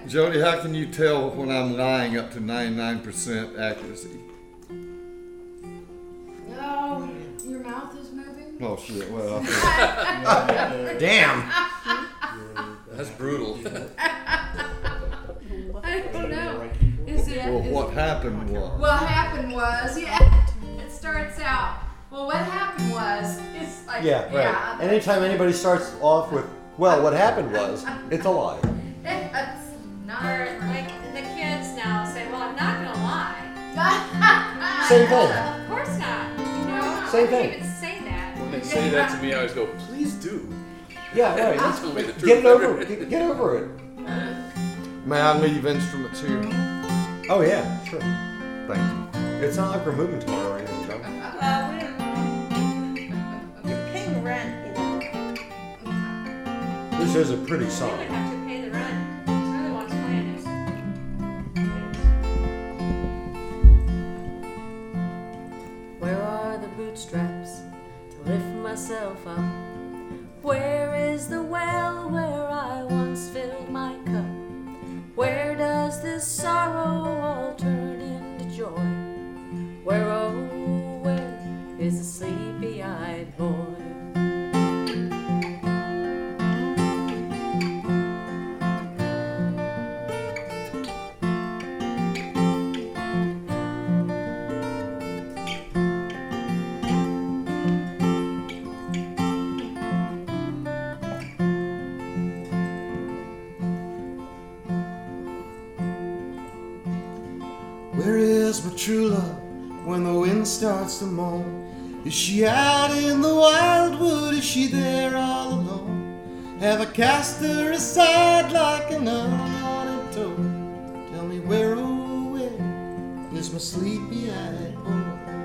Jody, how can you tell when I'm lying up to 99% accuracy? Oh, your mouth is moving? Oh shit, well. Damn. That's brutal. I don't know. Is it? Well, what happened was. What happened was, yeah, it starts out. Well, what happened was, it's like, Yeah, right. Anytime anybody starts off with, well, what happened was, it's a lie. That's not Or like the kids now say, well, I'm not gonna lie. Same thing. Of course not. You know, Same I thing. can't even say that. When they say that to me, I always go, please do. Yeah, right. Tell me the truth. Get it over. Get over it. May I leave instruments here? Oh yeah, sure. Thank you. It's not like we're moving tomorrow or anything, John. You're paying rent, you know. This is a pretty We song. would have to pay the rent. They're the ones playing it. Where are the bootstraps to lift myself up? Where is the well where I once filled my cup? Where does this sorrow all turn into joy? Where, oh, where is the sleepy-eyed boy? Where is my true love when the wind starts to moan? Is she out in the wildwood? Is she there all alone? Have I cast her aside like an unwanted toad? Tell me where, oh where is my sleepy-eyed boy?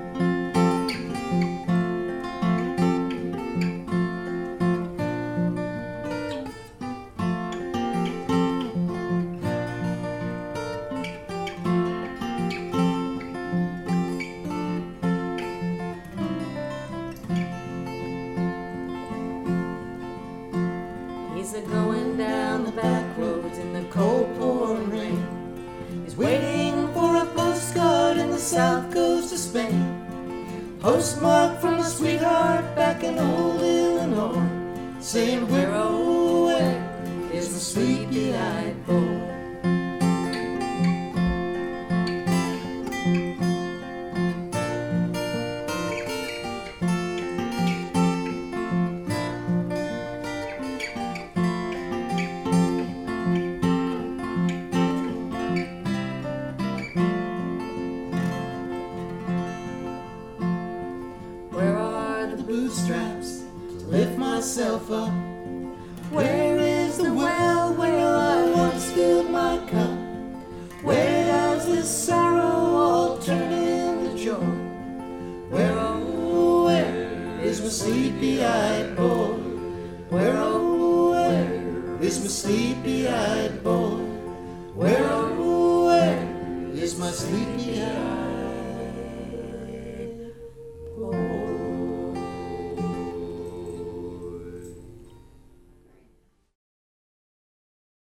He's a-going down the back roads in the cold pouring rain. He's waiting for a postcard in the south coast of Spain. Postmark from a sweetheart back in old Illinois, saying where, oh where is my sleepy-eyed boy? Where are the Bootstraps to lift myself up. Where